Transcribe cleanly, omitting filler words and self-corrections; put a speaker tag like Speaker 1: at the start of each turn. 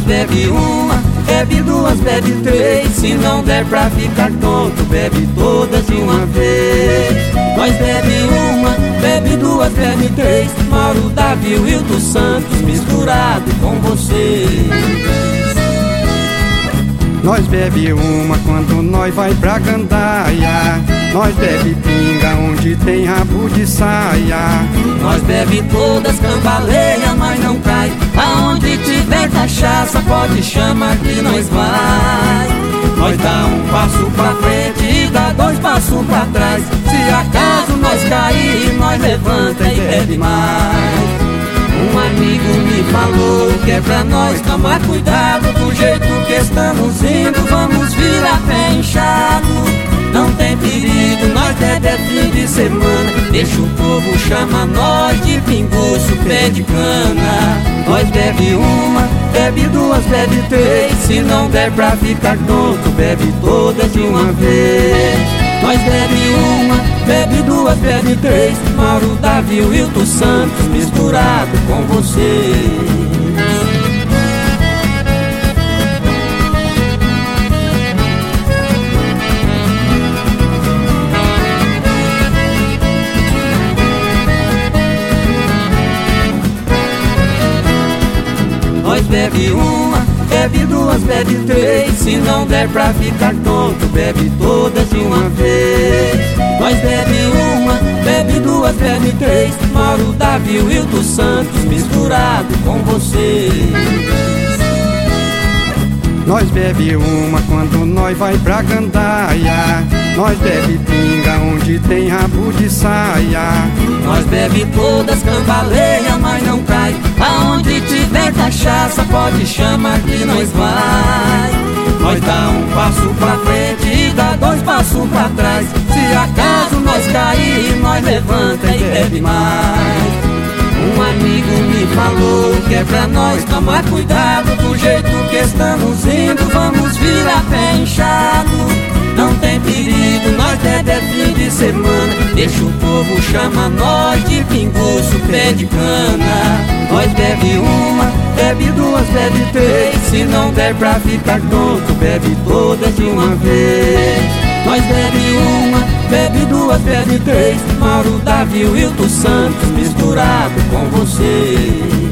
Speaker 1: bebe uma, bebe duas, bebe três. Se não der pra ficar tonto, bebe todas de uma vez. Nós bebe uma, bebe duas, bebe três. Mauro, Davi, Wilton Santos, misturado com vocês.
Speaker 2: Nós bebe uma quando nós vai pra gandaia. Nós bebe pinga onde tem rabo de saia.
Speaker 1: Nós bebe todas, cambaleia, mas não cai. Aonde tiver cachaça pode chamar que nós vai. Nós dá um passo pra frente e dá dois passos pra trás. Se acaso nós cair, nós levanta e bebe mais. Um amigo me falou que é pra nós tomar cuidado. Do jeito que estamos indo, vamos virar pé inchado. Não tem perigo, nós é fim de semana. Deixa o povo chamar nós de pinguço, pé de cana. Nós bebe uma, bebe duas, bebe três. Se não der pra ficar tonto, bebe todas de uma vez. Nós bebe uma, bebe duas, bebe três. Mauro, Davi, Wilton Santos, misturado com vocês. Nós bebe uma, bebe duas, bebe três. Se não der pra ficar tonto, bebe todas de uma vez. Nós bebe uma, bebe duas, bebe três. Mauro, Davi, Wilton Santos, misturado com vocês.
Speaker 2: Nós bebe uma quando nós vai pra gandaia. Nós bebe pinga onde tem rabo de saia.
Speaker 1: Nós bebe todas, cambaleia, mas não cai. Aonde tiver cachaça pode chamar que nós vai. Nós dá um passo pra frente e dá dois passos pra trás. Se acaso nós cair, nós levanta e bebe mais. Um amigo me falou que é pra nós tomar cuidado. Do jeito que estamos indo, vamos virar pé inchado. Não tem perigo, nós é fim de semana. Deixa o povo chamar nós de pinguço, pé de cana. Nós bebe uma, bebe duas, bebe três. Se não der pra ficar tonto, bebe todas de uma vez. Nós bebe uma, bebe duas, bebe três. Mauro, Davi, Wilton Santos, misturado com vocês.